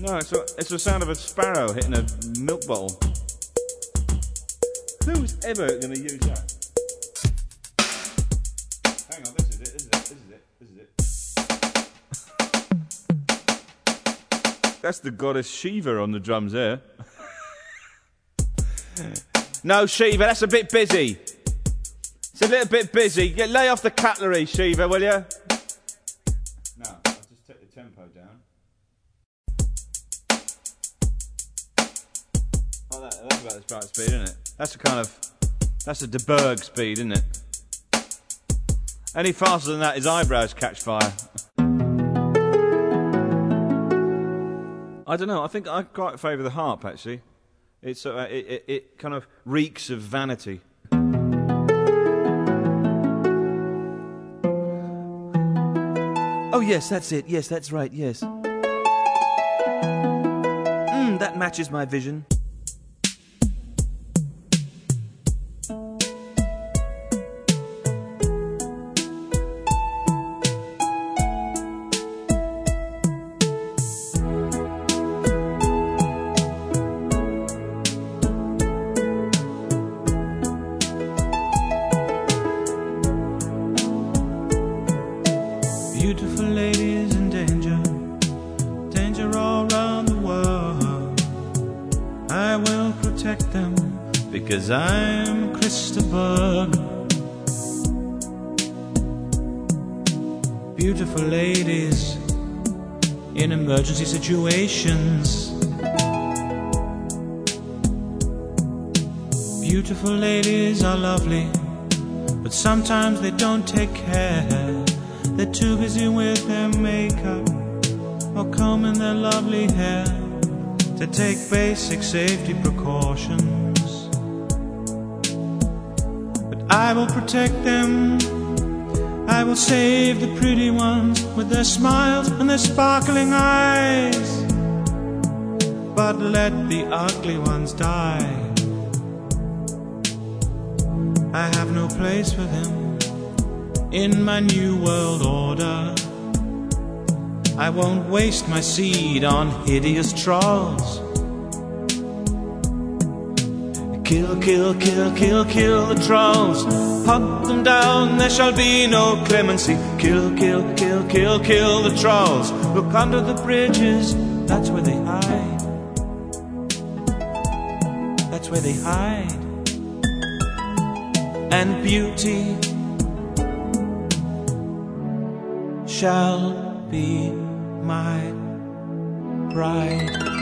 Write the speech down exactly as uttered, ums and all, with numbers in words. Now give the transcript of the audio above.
No, it's, a, it's the sound of a sparrow hitting a milk bottle. Who's ever going to use that? Hang on, this is it, this is it, this is it, this is it. That's the goddess Shiva on the drums there. No, Shiva, that's a bit busy. It's a little bit busy. Get, lay off the cutlery, Shiva, will you? No, I'll just take the tempo down. Oh, that, that's about the right speed, isn't it? That's a kind of... That's a de Berg speed, isn't it? Any faster than that, his eyebrows catch fire. I don't know, I think I quite favour the harp, actually. It's, uh, it, it, it kind of reeks of vanity. Oh, yes, that's it. Yes, that's right, yes. Mm, that matches my vision. Beautiful ladies in danger, danger all around the world. I will protect them because I'm Christopher. Beautiful ladies in emergency situations. Beautiful ladies are lovely, but sometimes they don't take care. They're too busy with their makeup or combing their lovely hair to take basic safety precautions. But I will protect them. I will save the pretty ones with their smiles and their sparkling eyes. But let the ugly ones die. I have no place for them in my new world order. I won't waste my seed on hideous trolls. Kill, kill, kill, kill, kill the trolls. Hunt them down, there shall be no clemency. Kill, kill, kill, kill, kill the trolls. Look under the bridges, that's where they hide. That's where they hide. And beauty shall be my bride.